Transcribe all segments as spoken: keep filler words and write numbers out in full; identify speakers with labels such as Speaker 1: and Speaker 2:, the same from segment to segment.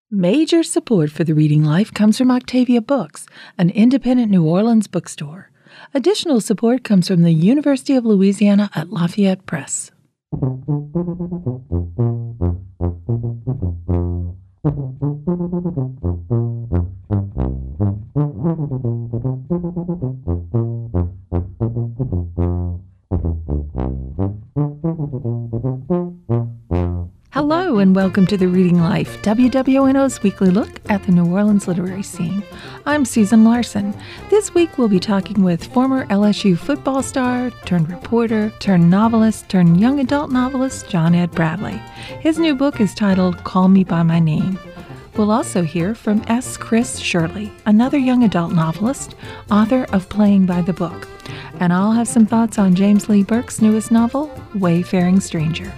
Speaker 1: Major support for the Reading Life comes from Octavia Books, an independent New Orleans bookstore. Additional support comes from the University of Louisiana at Lafayette Press. Hello and welcome to The Reading Life, W W N O's weekly look at the New Orleans literary scene. I'm Susan Larson. This week we'll be talking with former L S U football star, turned reporter, turned novelist, turned young adult novelist, John Ed Bradley. His new book is titled Call Me By My Name. We'll also hear from S. Chris Shirley, another young adult novelist, author of Playing by the Book. And I'll have some thoughts on James Lee Burke's newest novel, Wayfaring Stranger.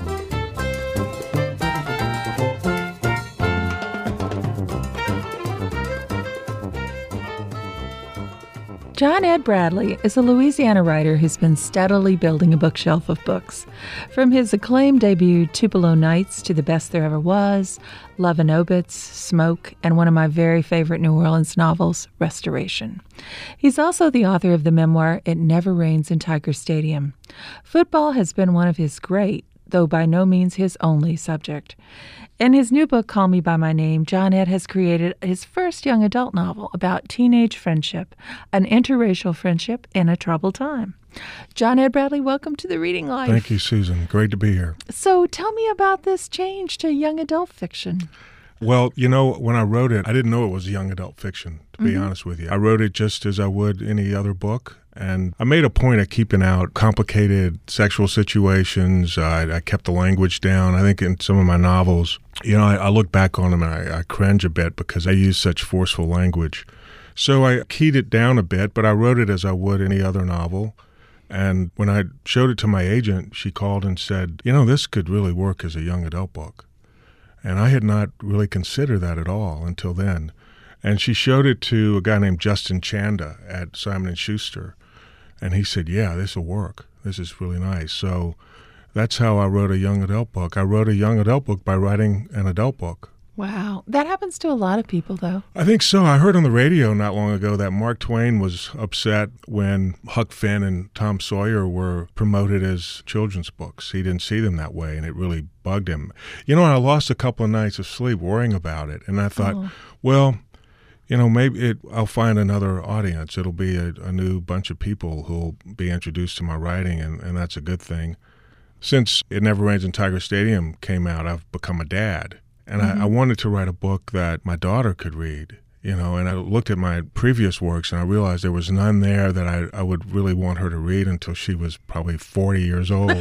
Speaker 1: John Ed Bradley is a Louisiana writer who's been steadily building a bookshelf of books. From his acclaimed debut, Tupelo Nights, to The Best There Ever Was, Love and Obits, Smoke, and one of my very favorite New Orleans novels, Restoration. He's also the author of the memoir, It Never Rains in Tiger Stadium. Football has been one of his great, though by no means his only subject. In his new book, Call Me By My Name, John Ed has created his first young adult novel about teenage friendship, an interracial friendship in a troubled time. John Ed Bradley, welcome to The Reading Life.
Speaker 2: Thank you, Susan. Great to be here.
Speaker 1: So tell me about this change to young adult fiction.
Speaker 2: Well, you know, when I wrote it, I didn't know it was young adult fiction, to be mm-hmm. honest with you. I wrote it just as I would any other book. And I made a point of keeping out complicated sexual situations. Uh, I, I kept the language down. I think in some of my novels, you know, I, I look back on them and I, I cringe a bit because I use such forceful language. So I keyed it down a bit, but I wrote it as I would any other novel. And when I showed it to my agent, she called and said, you know, this could really work as a young adult book. And I had not really considered that at all until then. And she showed it to a guy named Justin Chanda at Simon and Schuster. And he said, yeah, this will work. This is really nice. So that's how I wrote a young adult book. I wrote a young adult book by writing an adult book.
Speaker 1: Wow. That happens to a lot of people, though.
Speaker 2: I think so. I heard on the radio not long ago that Mark Twain was upset when Huck Finn and Tom Sawyer were promoted as children's books. He didn't see them that way, and it really bugged him. You know, I lost a couple of nights of sleep worrying about it, and I thought, oh. well, you know, maybe it, I'll find another audience. It'll be a, a new bunch of people who'll be introduced to my writing, and, and that's a good thing. Since It Never Rains in Tiger Stadium came out, I've become a dad. And mm-hmm. I, I wanted to write a book that my daughter could read, you know, and I looked at my previous works and I realized there was none there that I, I would really want her to read until she was probably forty years old.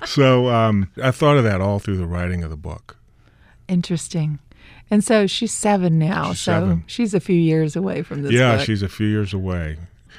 Speaker 2: so um, I thought of that all through the writing of the book.
Speaker 1: Interesting. And so she's seven now,
Speaker 2: she's
Speaker 1: so
Speaker 2: seven.
Speaker 1: She's a few years away from this
Speaker 2: yeah,
Speaker 1: book.
Speaker 2: she's a few years away.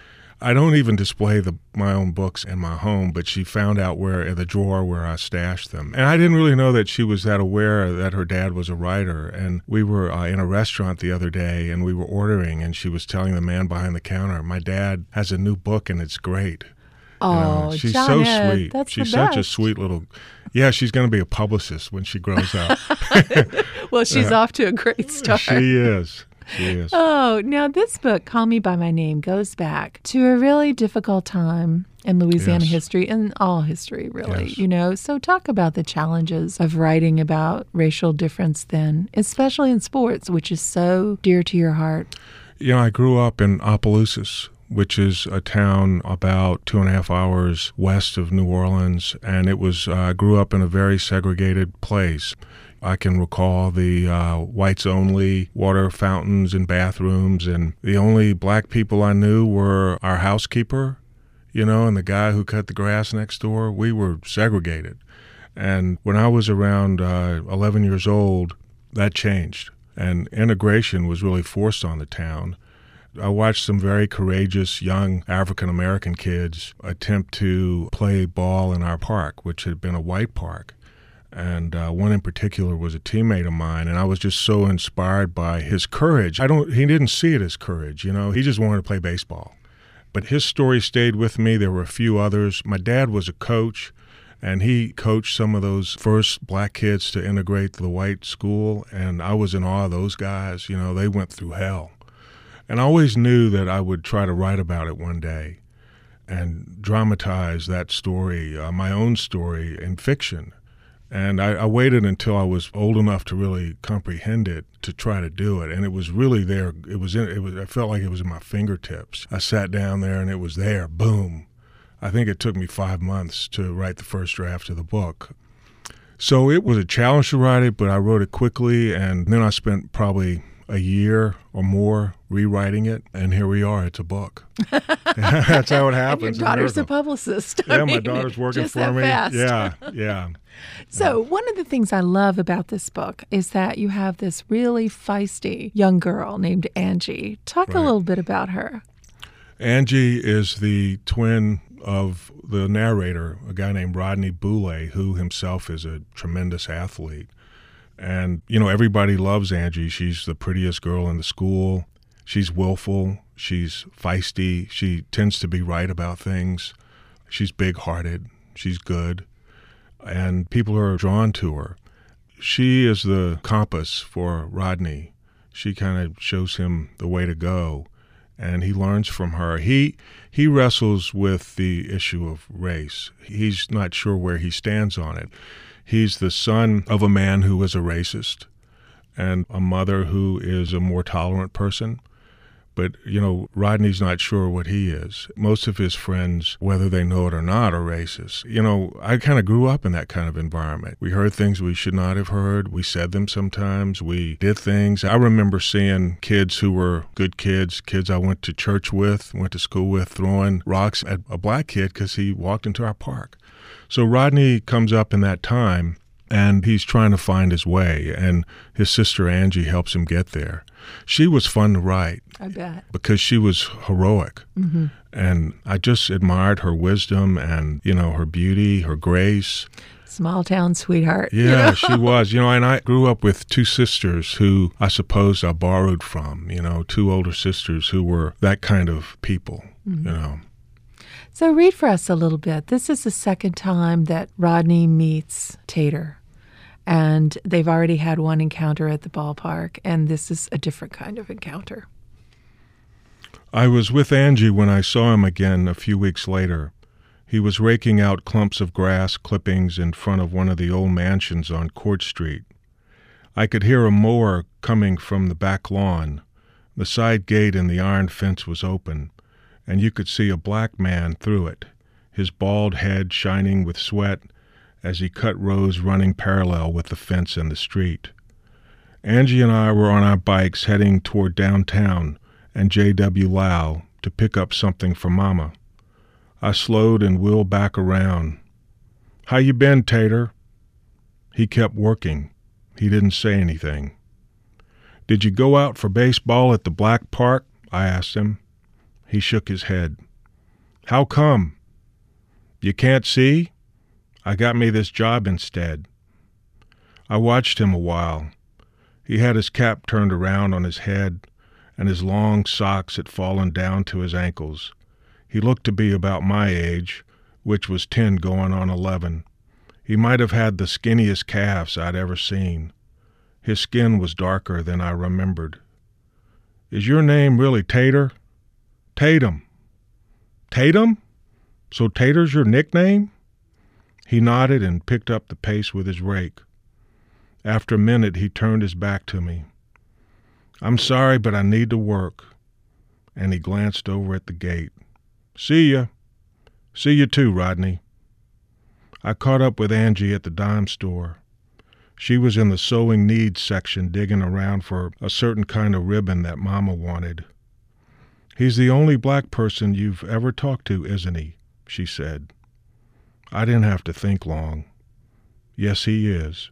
Speaker 2: I don't even display the, my own books in my home, but she found out where in the drawer where I stashed them. And I didn't really know that she was that aware that her dad was a writer. And we were uh, in a restaurant the other day, and we were ordering, and she was telling the man behind the counter, my dad has a new book, and it's great.
Speaker 1: Oh,
Speaker 2: you know, she's
Speaker 1: John
Speaker 2: so
Speaker 1: Ed,
Speaker 2: sweet.
Speaker 1: That's
Speaker 2: she's
Speaker 1: the
Speaker 2: such
Speaker 1: best.
Speaker 2: a sweet little. Yeah, she's going to be a publicist when she grows up.
Speaker 1: Well, she's
Speaker 2: uh,
Speaker 1: off to a great start.
Speaker 2: She is. She is.
Speaker 1: Oh, now this book, Call Me By My Name, goes back to a really difficult time in Louisiana
Speaker 2: yes.
Speaker 1: history, and all history, really,
Speaker 2: yes.
Speaker 1: you know. So talk about the challenges of writing about racial difference then, especially in sports, which is so dear to your heart.
Speaker 2: You know, I grew up in Opelousas, which is a town about two and a half hours west of New Orleans, and it was uh, I grew up in a very segregated place. I can recall the uh, whites-only water fountains and bathrooms, and the only black people I knew were our housekeeper, you know, and the guy who cut the grass next door. We were segregated. And when I was around uh, eleven years old, that changed, and integration was really forced on the town. I watched some very courageous young African-American kids attempt to play ball in our park, which had been a white park. And uh, one in particular was a teammate of mine, and I was just so inspired by his courage. I don't. He didn't see it as courage, you know. He just wanted to play baseball. But his story stayed with me. There were a few others. My dad was a coach, And he coached some of those first black kids to integrate the white school, and I was in awe of those guys. You know, they went through hell. And I always knew that I would try to write about it one day and dramatize that story, uh, my own story, in fiction. And I, I waited until I was old enough to really comprehend it to try to do it. And it was really there. It was in, it was, I felt like it was in my fingertips. I sat down there and it was there, boom. I think it took me five months to write the first draft of the book. So it was a challenge to write it, but I wrote it quickly, and then I spent probably a year or more rewriting it, and here we are. It's a book. That's how it happens.
Speaker 1: And your daughter's a publicist.
Speaker 2: Yeah,
Speaker 1: I mean,
Speaker 2: my daughter's working
Speaker 1: just
Speaker 2: for
Speaker 1: that
Speaker 2: me.
Speaker 1: Fast.
Speaker 2: Yeah, yeah.
Speaker 1: So one of the things I love about this book is that you have this really feisty young girl named Angie. Talk
Speaker 2: Right.
Speaker 1: a little bit about her.
Speaker 2: Angie is the twin of the narrator, a guy named Rodney Boulay, who himself is a tremendous athlete. And, you know, everybody loves Angie. She's the prettiest girl in the school. She's willful. She's feisty. She tends to be right about things. She's big-hearted. She's good. And people are drawn to her. She is the compass for Rodney. She kind of shows him the way to go, and he learns from her. He he wrestles with the issue of race. He's not sure where he stands on it. He's the son of a man who is a racist and a mother who is a more tolerant person. But, you know, Rodney's not sure what he is. Most of his friends, whether they know it or not, are racist. You know, I kind of grew up in that kind of environment. We heard things we should not have heard. We said them sometimes. We did things. I remember seeing kids who were good kids, kids I went to church with, went to school with, throwing rocks at a black kid because he walked into our park. So Rodney comes up in that time, and he's trying to find his way, and his sister Angie helps him get there. She was fun to write.
Speaker 1: I bet.
Speaker 2: Because she was heroic.
Speaker 1: Mm-hmm.
Speaker 2: And I just admired her wisdom and, you know, her beauty, her grace.
Speaker 1: Small town sweetheart.
Speaker 2: Yeah,
Speaker 1: you know?
Speaker 2: She was. You know, and I grew up with two sisters who I suppose I borrowed from, you know, two older sisters who were that kind of people, mm-hmm. you know.
Speaker 1: So read for us a little bit. This is the second time that Rodney meets Tater. And they've already had one encounter at the ballpark, and this is a different kind of encounter.
Speaker 2: I was with Angie when I saw him again a few weeks later. He was raking out clumps of grass clippings in front of one of the old mansions on Court Street. I could hear a mower coming from the back lawn. The side gate in the iron fence was open, and you could see a black man through it, his bald head shining with sweat as he cut rows running parallel with the fence and the street. Angie and I were on our bikes heading toward downtown and J W. Lau to pick up something for Mama. I slowed and wheeled back around. "How you been, Tater?" He kept working. He didn't say anything. "Did you go out for baseball at the Black Park?" I asked him. He shook his head. "How come?" "You can't see? I got me this job instead." I watched him a while. He had his cap turned around on his head, and his long socks had fallen down to his ankles. He looked to be about my age, which was ten going on eleven. He might have had the skinniest calves I'd ever seen. His skin was darker than I remembered. "Is your name really Tater?" "Tatum." "Tatum? So Tater's your nickname?" He nodded and picked up the pace with his rake. After a minute, he turned his back to me. "I'm sorry, but I need to work." And he glanced over at the gate. "See ya." "See you too, Rodney." I caught up with Angie at the dime store. She was in the sewing needs section digging around for a certain kind of ribbon that Mama wanted. "He's the only black person you've ever talked to, isn't he?" she said. I didn't have to think long. Yes, he is.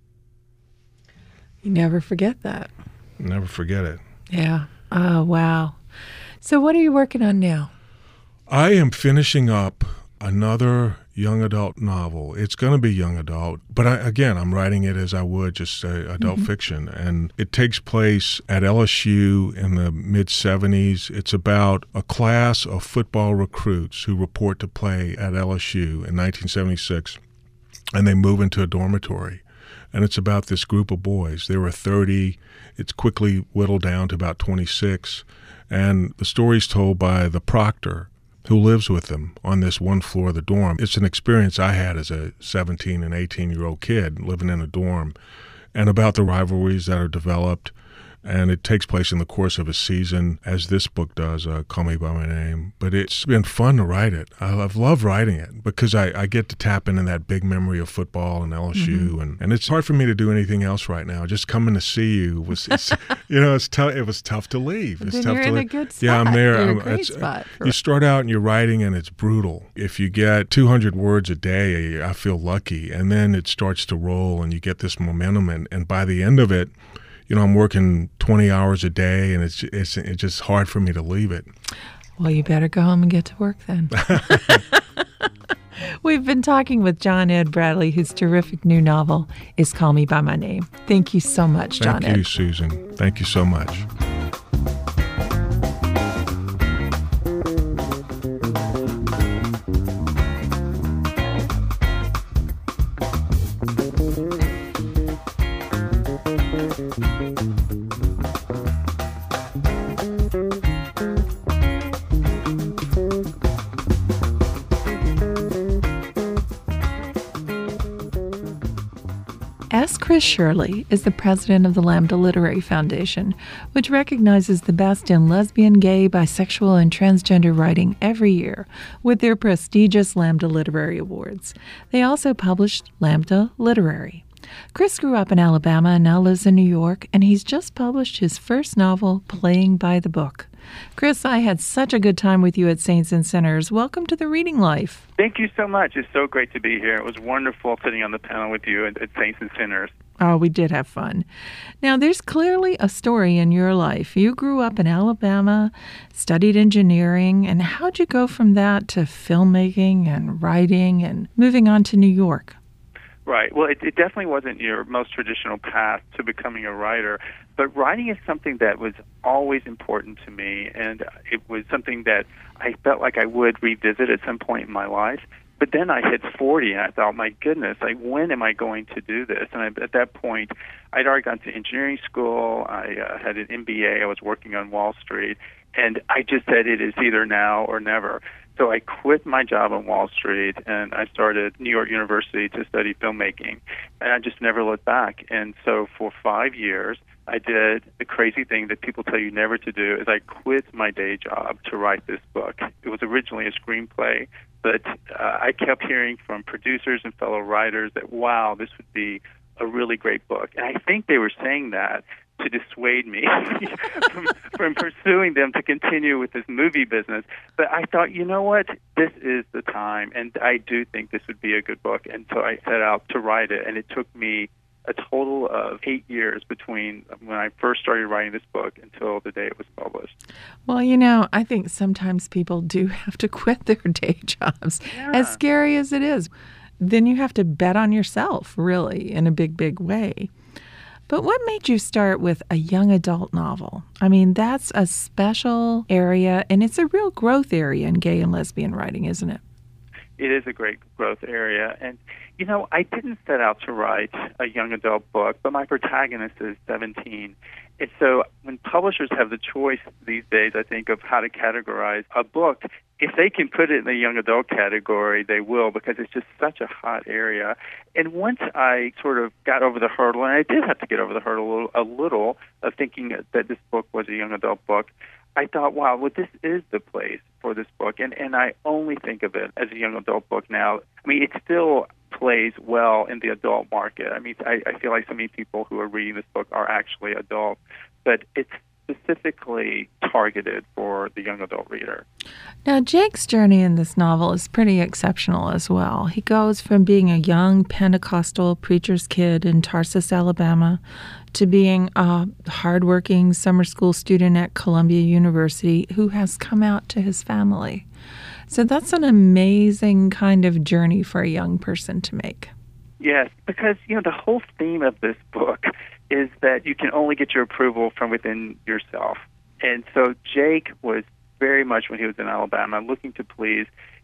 Speaker 1: You never forget that.
Speaker 2: Never forget it.
Speaker 1: Yeah. Oh, wow. So what are you working on now?
Speaker 2: I am finishing up another young adult novel. It's going to be young adult, but I, again, I'm writing it as I would just uh, adult mm-hmm. fiction, and it takes place at L S U in the mid seventies. It's about a class of football recruits who report to play at L S U in nineteen seventy-six. and they move into a dormitory. And it's about this group of boys. There were thirty. It's quickly whittled down to about twenty-six. And the story's told by the proctor who lives with them on this one floor of the dorm. It's an experience I had as a seventeen and eighteen-year-old kid living in a dorm, and about the rivalries that are developed. And it takes place in the course of a season, as this book does, uh, Call Me By My Name. But it's been fun to write it. I've loved writing it because I, I get to tap into that big memory of football and L S U. Mm-hmm. And, and it's hard for me to do anything else right now. Just coming to see you was, it's, you know, it's tough. It was tough to leave. It's
Speaker 1: then
Speaker 2: tough
Speaker 1: you're
Speaker 2: to
Speaker 1: in
Speaker 2: leave.
Speaker 1: a good spot.
Speaker 2: Yeah, I'm there.
Speaker 1: You're in
Speaker 2: I'm,
Speaker 1: a great
Speaker 2: it's,
Speaker 1: spot. For
Speaker 2: you start out and you're writing and it's brutal. If you get two hundred words a day, I feel lucky. And then it starts to roll and you get this momentum. And, and by the end of it, you know, I'm working twenty hours a day, and it's it's it's just hard for me to leave it.
Speaker 1: Well, you better go home and get to work then. We've been talking with John Ed Bradley, whose terrific new novel is Call Me By My Name. Thank you so much, John Ed.
Speaker 2: Thank you, Susan. Thank you so much.
Speaker 1: S. Chris Shirley is the president of the Lambda Literary Foundation, which recognizes the best in lesbian, gay, bisexual, and transgender writing every year with their prestigious Lambda Literary Awards. They also published Lambda Literary. Chris grew up in Alabama and now lives in New York, and he's just published his first novel, Playing by the Book. Chris, I had such a good time with you at Saints and Sinners. Welcome to the Reading Life.
Speaker 3: Thank you so much. It's so great to be here. It was wonderful sitting on the panel with you at, at Saints and Sinners.
Speaker 1: Oh, we did have fun. Now, there's clearly a story in your life. You grew up in Alabama, studied engineering, and how'd you go from that to filmmaking and writing and moving on to New York?
Speaker 3: Right. Well, it, it definitely wasn't your most traditional path to becoming a writer, but writing is something that was always important to me, and it was something that I felt like I would revisit at some point in my life. But then I hit forty, and I thought, my goodness, like, when am I going to do this? And I, at that point, I'd already gone to engineering school. I uh, had an M B A. I was working on Wall Street, and I just said it is either now or never. So I quit my job on Wall Street, and I started New York University to study filmmaking, and I just never looked back. And so for five years, I did the crazy thing that people tell you never to do, is I quit my day job to write this book. It was originally a screenplay, but uh, I kept hearing from producers and fellow writers that, wow, this would be a really great book. And I think they were saying that to dissuade me from, from pursuing them to continue with this movie business. But I thought, you know what, this is the time, and I do think this would be a good book. And so I set out to write it, and it took me a total of eight years between when I first started writing this book until the day it was published.
Speaker 1: Well, you know, I think sometimes people do have to quit their day jobs,
Speaker 3: Yeah.
Speaker 1: as scary as it is. Then you have to bet on yourself, really, in a big, big way. But what made you start with a young adult novel? I mean, that's a special area, and it's a real growth area in gay and lesbian writing, isn't it?
Speaker 3: It is a great growth area. And, you know, I didn't set out to write a young adult book, but my protagonist is seventeen. And so when publishers have the choice these days, I think, of how to categorize a book, if they can put it in the young adult category, they will, because it's just such a hot area. And once I sort of got over the hurdle, and I did have to get over the hurdle a little, a little of thinking that this book was a young adult book, I thought, wow, well, this is the place for this book. And, and I only think of it as a young adult book now. I mean, it still plays well in the adult market. I mean, I, I feel like so many people who are reading this book are actually adults, but it's specifically targeted for the young adult reader.
Speaker 1: Now, Jake's journey in this novel is pretty exceptional as well. He goes from being a young Pentecostal preacher's kid in Tarsus, Alabama, to being a hardworking summer school student at Columbia University who has come out to his family. So that's an amazing kind of journey for a young person to make.
Speaker 3: Yes, because, you know, the whole theme of this book is that you can only get your approval from within yourself. And so Jake was very much, when he was in Alabama, looking to please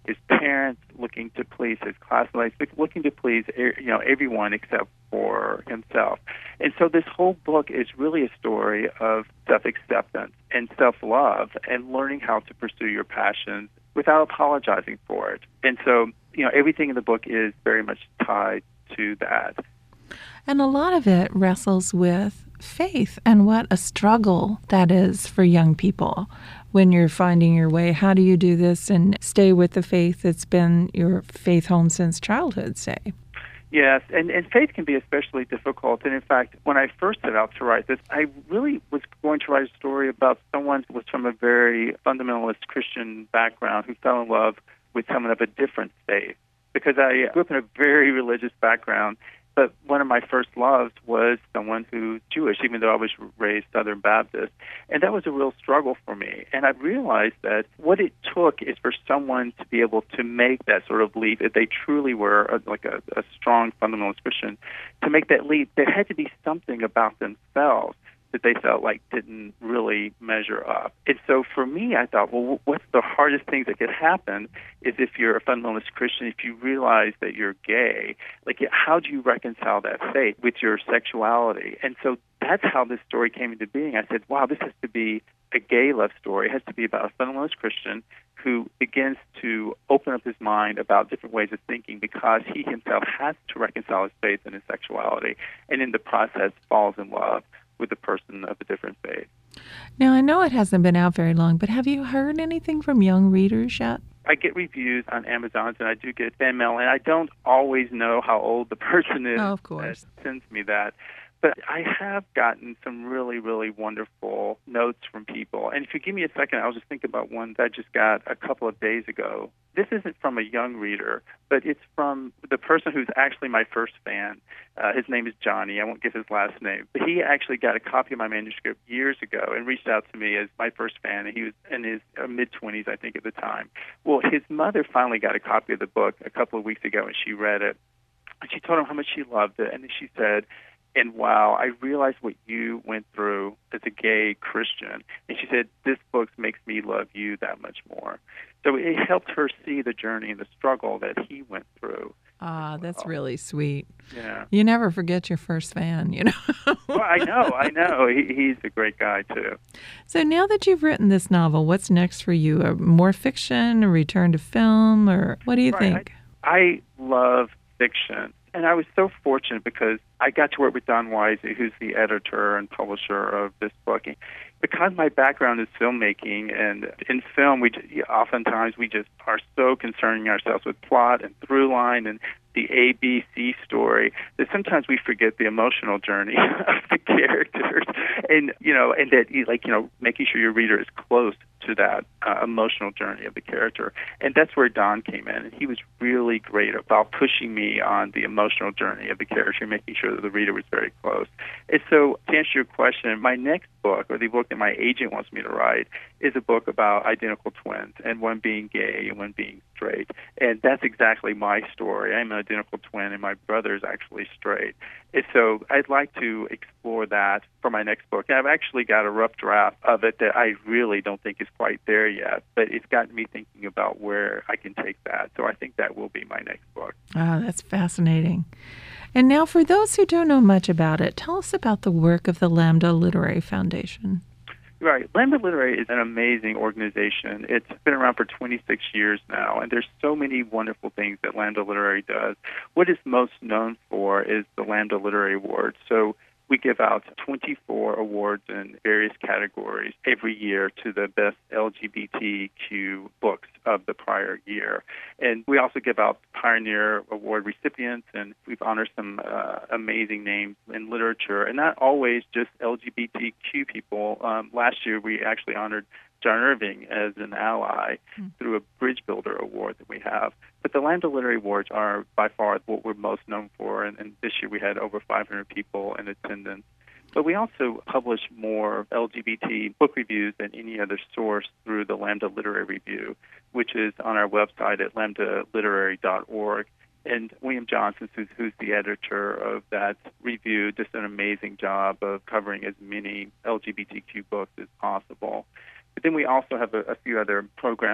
Speaker 3: his parents, looking to please his classmates, looking to please you know everyone except for himself. And so this whole book is really a story of self-acceptance and self-love and learning how to pursue your passions without apologizing for it. And so, you know, everything in the book is very much tied to that.
Speaker 1: And a lot of it wrestles with faith and what a struggle that is for young people when you're finding your way. How do you do this and stay with the faith that's been your faith home since childhood, say?
Speaker 3: Yes, and, and faith can be especially difficult. And in fact, when I first set out to write this, I really was going to write a story about someone who was from a very fundamentalist Christian background who fell in love with someone of a different faith. Because I grew up in a very religious background, but one of my first loves was someone who's Jewish, even though I was raised Southern Baptist. And that was a real struggle for me. And I realized that what it took is for someone to be able to make that sort of leap, if they truly were a, like a, a strong fundamentalist Christian, to make that leap, there had to be something about themselves that they felt like didn't really measure up. And so for me, I thought, well, what's the hardest thing that could happen is if you're a fundamentalist Christian, if you realize that you're gay, like how do you reconcile that faith with your sexuality? And so that's how this story came into being. I said, wow, this has to be a gay love story. It has to be about a fundamentalist Christian who begins to open up his mind about different ways of thinking because he himself has to reconcile his faith and his sexuality, and in the process falls in love with a person of a different faith.
Speaker 1: Now, I know it hasn't been out very long, but have you heard anything from young readers yet?
Speaker 3: I get reviews on Amazon, and I do get fan mail, and I don't always know how old the person is
Speaker 1: oh, of course.
Speaker 3: that sends me that. But I have gotten some really, really wonderful notes from people. And if you give me a second, I'll just think about one that I just got a couple of days ago. This isn't from a young reader, but it's from the person who's actually my first fan. Uh, his name is Johnny. I won't give his last name. But he actually got a copy of my manuscript years ago and reached out to me as my first fan. And he was in his uh, mid-twenties, I think, at the time. Well, his mother finally got a copy of the book a couple of weeks ago, and she read it. And she told him how much she loved it. And then she said, and wow, I realized what you went through as a gay Christian. And she said, this book makes me love you that much more. So it helped her see the journey and the struggle that he went through.
Speaker 1: Ah, that's really sweet.
Speaker 3: Yeah.
Speaker 1: You never forget your first fan, you know.
Speaker 3: Well, I know, I know. He, he's a great guy, too.
Speaker 1: So now that you've written this novel, what's next for you? A more fiction, a return to film, or what do you
Speaker 3: right.
Speaker 1: think?
Speaker 3: I, I love fiction. And I was so fortunate because I got to work with Don Wisey, who's the editor and publisher of this book. Because my background is filmmaking, and in film, we oftentimes we just are so concerning ourselves with plot and through line and the A B C story that sometimes we forget the emotional journey of the characters, and you know, and that like you know, making sure your reader is close to that uh, emotional journey of the character. And that's where Don came in, and he was really great about pushing me on the emotional journey of the character, making sure that the reader was very close. And so, to answer your question, my next book, or the book that my agent wants me to write, is a book about identical twins, and one being gay and one being straight. And that's exactly my story. I'm an identical twin, and my brother is actually straight. And so I'd like to explore that for my next book. And I've actually got a rough draft of it that I really don't think is quite there yet, but it's gotten me thinking about where I can take that. So I think that will be my next book.
Speaker 1: Oh, that's fascinating. And now, for those who don't know much about it, tell us about the work of the Lambda Literary Foundation.
Speaker 3: Right. Lambda Literary is an amazing organization. It's been around for twenty-six years now, and there's so many wonderful things that Lambda Literary does. What it's most known for is the Lambda Literary Award. So we give out twenty-four awards in various categories every year to the best L G B T Q books of the prior year. And we also give out Pioneer Award recipients, and we've honored some uh, amazing names in literature, and not always just L G B T Q people. Um, last year, we actually honored John Irving as an ally mm. through a Bridge Builder Award that we have. But the Lambda Literary Awards are by far what we're most known for, and, and this year we had over five hundred people in attendance. But we also publish more L G B T book reviews than any other source through the Lambda Literary Review, which is on our website at lambda literary dot org. And William Johnson, who's, who's the editor of that review, does an amazing job of covering as many L G B T Q books as possible. But then we also have a, a few other programs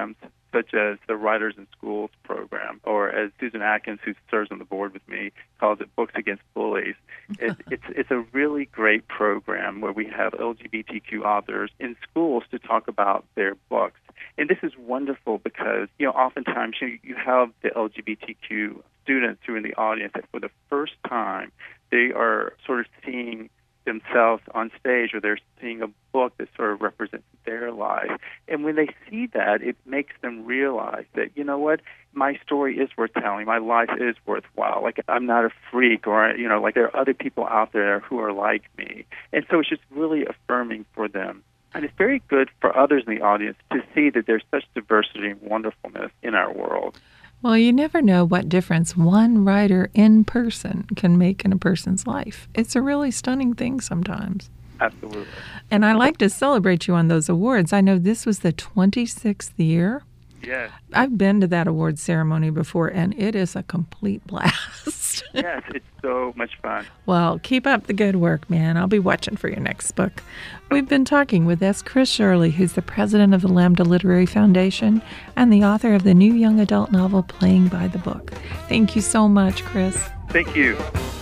Speaker 3: such as the Writers in Schools program, or as Susan Atkins, who serves on the board with me, calls it Books Against Bullies. It, it's, it's a really great program where we have L G B T Q authors in schools to talk about their books. And this is wonderful because, you know, oftentimes you, you have the L G B T Q students who are in the audience that for the first time they are sort of seeing themselves on stage, or they're seeing a book that sort of represents their life. And when they see that, it makes them realize that, you know what, my story is worth telling. My life is worthwhile. Like, I'm not a freak, or, you know, like there are other people out there who are like me. And so it's just really affirming for them. And it's very good for others in the audience to see that there's such diversity and wonderfulness in our world.
Speaker 1: Well, you never know what difference one writer in person can make in a person's life. It's a really stunning thing sometimes.
Speaker 3: Absolutely.
Speaker 1: And I like to celebrate you on those awards. I know this was the twenty-sixth year.
Speaker 3: Yes.
Speaker 1: I've been to that award ceremony before, and it is a complete blast.
Speaker 3: Yes, it's so much fun.
Speaker 1: Well, keep up the good work, man. I'll be watching for your next book. We've been talking with S. Chris Shirley, who's the president of the Lambda Literary Foundation and the author of the new young adult novel, Playing by the Book. Thank you so much, Chris.
Speaker 3: Thank you.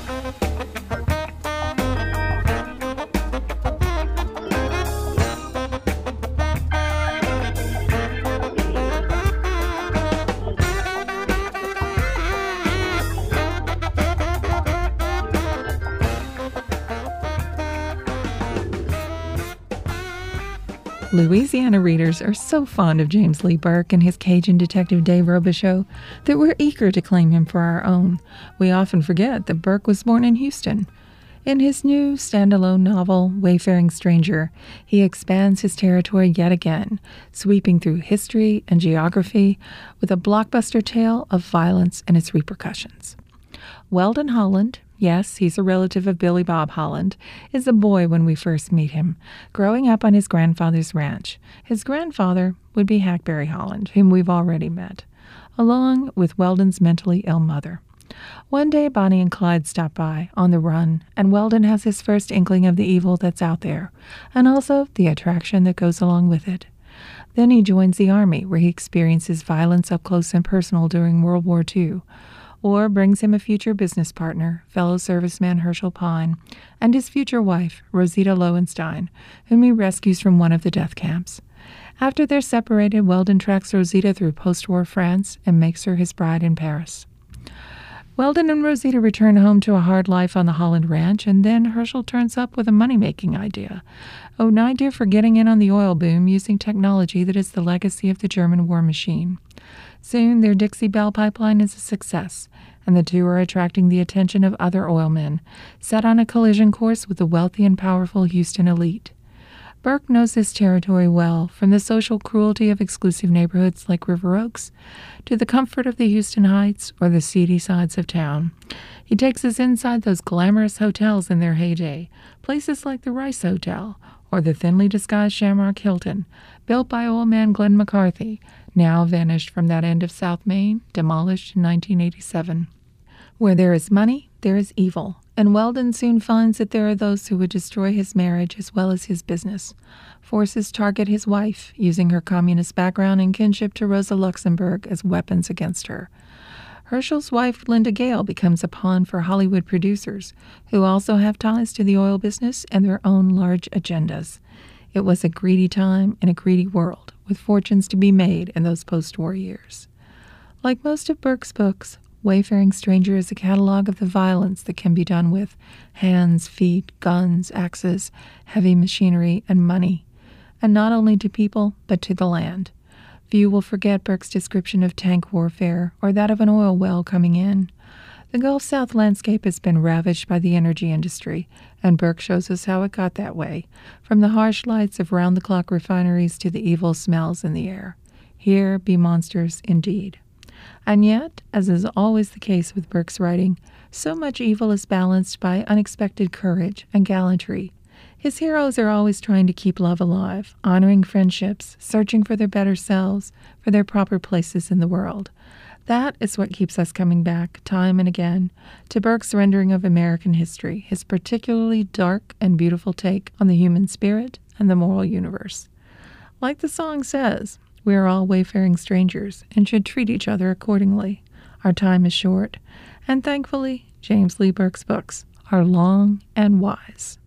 Speaker 1: Louisiana readers are so fond of James Lee Burke and his Cajun detective Dave Robichaux that we're eager to claim him for our own. We often forget that Burke was born in Houston. In his new standalone novel, Wayfaring Stranger, he expands his territory yet again, sweeping through history and geography with a blockbuster tale of violence and its repercussions. Weldon Holland, yes, he's a relative of Billy Bob Holland, is a boy when we first meet him, growing up on his grandfather's ranch. His grandfather would be Hackberry Holland, whom we've already met, along with Weldon's mentally ill mother. One day, Bonnie and Clyde stop by, on the run, and Weldon has his first inkling of the evil that's out there, and also the attraction that goes along with it. Then he joins the Army, where he experiences violence up close and personal during World War Two, or brings him a future business partner, fellow serviceman Herschel Pine, and his future wife, Rosita Lowenstein, whom he rescues from one of the death camps. After they're separated, Weldon tracks Rosita through post-war France and makes her his bride in Paris. Weldon and Rosita return home to a hard life on the Holland Ranch, and then Herschel turns up with a money-making idea, an idea for getting in on the oil boom using technology that is the legacy of the German war machine. Soon, their Dixie Belle pipeline is a success, and the two are attracting the attention of other oilmen, set on a collision course with the wealthy and powerful Houston elite. Burke knows this territory well, from the social cruelty of exclusive neighborhoods like River Oaks to the comfort of the Houston Heights or the seedy sides of town. He takes us inside those glamorous hotels in their heyday, places like the Rice Hotel or the thinly disguised Shamrock Hilton, built by old man Glenn McCarthy, now vanished from that end of South Main, demolished in nineteen eighty-seven. Where there is money, there is evil, and Weldon soon finds that there are those who would destroy his marriage as well as his business. Forces target his wife, using her communist background and kinship to Rosa Luxemburg as weapons against her. Herschel's wife, Linda Gale, becomes a pawn for Hollywood producers, who also have ties to the oil business and their own large agendas. It was a greedy time in a greedy world, with fortunes to be made in those post-war years. Like most of Burke's books, Wayfaring Stranger is a catalog of the violence that can be done with hands, feet, guns, axes, heavy machinery, and money, and not only to people, but to the land. Few will forget Burke's description of tank warfare or that of an oil well coming in. The Gulf South landscape has been ravaged by the energy industry, and Burke shows us how it got that way, from the harsh lights of round-the-clock refineries to the evil smells in the air. Here be monsters indeed. And yet, as is always the case with Burke's writing, so much evil is balanced by unexpected courage and gallantry. His heroes are always trying to keep love alive, honoring friendships, searching for their better selves, for their proper places in the world. That is what keeps us coming back, time and again, to Burke's rendering of American history, his particularly dark and beautiful take on the human spirit and the moral universe. Like the song says, We are all wayfaring strangers and should treat each other accordingly. Our time is short, and thankfully, James Lee Burke's books are long and wise.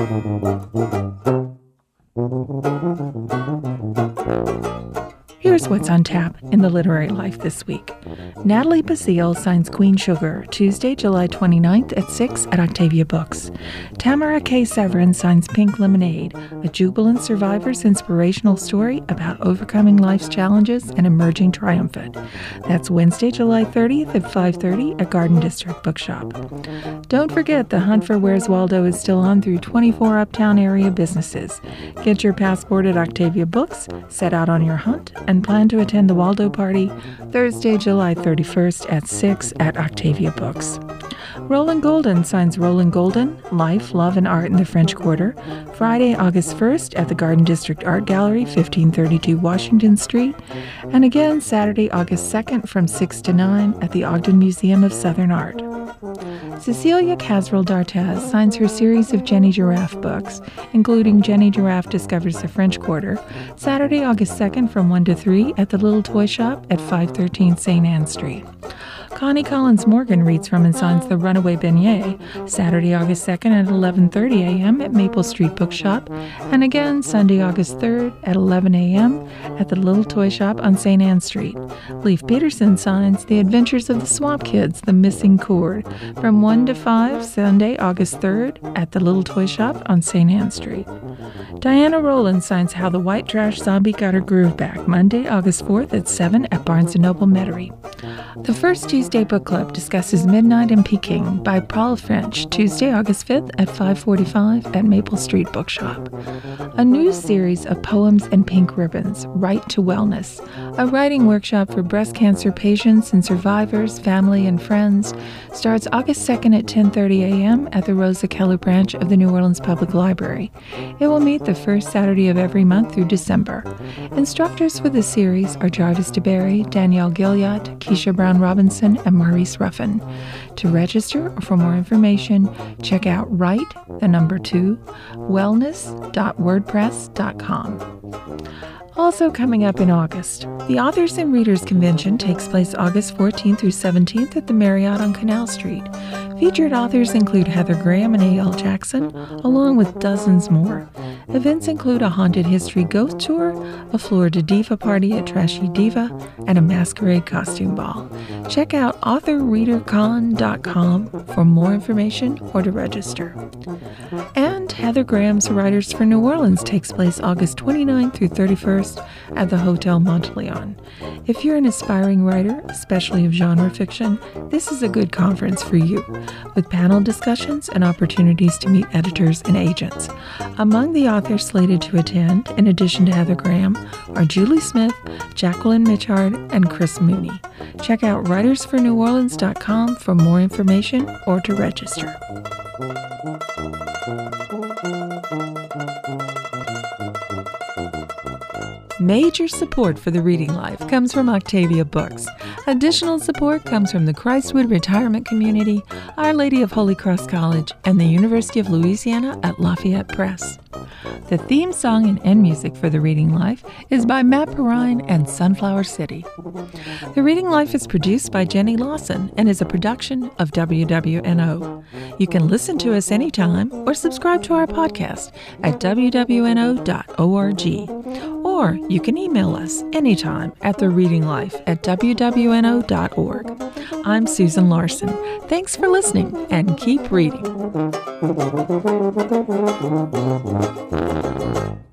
Speaker 1: Here's what's on tap in the literary life this week. Natalie Basile signs Queen Sugar, Tuesday, July twenty-ninth at six at Octavia Books. Tamara K. Severin signs Pink Lemonade, a jubilant survivor's inspirational story about overcoming life's challenges and emerging triumphant. That's Wednesday, July thirtieth at five thirty at Garden District Bookshop. Don't forget the hunt for Where's Waldo is still on through twenty-four uptown area businesses. Get your passport at Octavia Books, set out on your hunt, and plan to attend the Waldo Party Thursday, July thirty-first at six at Octavia Books. Roland Golden signs Roland Golden, Life, Love, and Art in the French Quarter, Friday, August first at the Garden District Art Gallery, fifteen thirty-two Washington Street, and again Saturday, August second from six to nine at the Ogden Museum of Southern Art. Cecilia Casrell D'Arthez signs her series of Jenny Giraffe books, including Jenny Giraffe Discovers the French Quarter, Saturday, August second from one to three at the Little Toy Shop at five thirteen Saint Anne Street. Connie Collins Morgan reads from and signs The Runaway Beignet, Saturday, August second at eleven thirty a.m. at Maple Street Bookshop, and again Sunday, August third at eleven a.m. at the Little Toy Shop on Saint Anne Street. Leif Peterson signs The Adventures of the Swamp Kids, The Missing Chord, from one to five, Sunday, August third at the Little Toy Shop on Saint Anne Street. Diana Rowland signs How the White Trash Zombie Got Her Groove Back, Monday, August fourth at seven at Barnes and Noble Metairie. The First Tuesday Book Club discusses Midnight in Peking by Paul French, Tuesday, August fifth at five forty-five at Maple Street Bookshop. A new series of poems and pink ribbons, Right to Wellness, a writing workshop for breast cancer patients and survivors, family, and friends, starts August second at ten thirty a.m. at the Rosa Keller branch of the New Orleans Public Library. It will meet the first Saturday of every month through December. Instructors for the series are Jarvis DeBerry, Danielle Gilliatt, Keisha Brown Robinson, and Maurice Ruffin. To register or for more information, check out Write, the number two, wellness dot wordpress dot com. Also coming up in August, the Authors and Readers Convention takes place August fourteenth through seventeenth at the Marriott on Canal Street. Featured authors include Heather Graham and A L Jackson, along with dozens more. Events include a haunted history ghost tour, a Florida Diva party at Trashy Diva, and a masquerade costume ball. Check out author reader con dot com for more information or to register. And Heather Graham's Writers for New Orleans takes place August twenty-ninth through thirty-first at the Hotel Monteleone. If you're an aspiring writer, especially of genre fiction, this is a good conference for you, with panel discussions and opportunities to meet editors and agents. Among the authors slated to attend, in addition to Heather Graham, are Julie Smith, Jacqueline Mitchard, and Chris Mooney. Check out writers for new orleans dot com for more information or to register. Major support for the reading life comes from Octavia Books. Additional support comes from the Christwood Retirement Community, Our Lady of Holy Cross College, and the University of Louisiana at Lafayette Press. The theme song and end music for The Reading Life is by Matt Perrine and Sunflower City. The Reading Life is produced by Jenny Lawson and is a production of W W N O. You can listen to us anytime or subscribe to our podcast at w w n o dot org. Or you can email us anytime at the reading life at w w n o dot org. I'm Susan Larson. Thanks for listening and keep reading.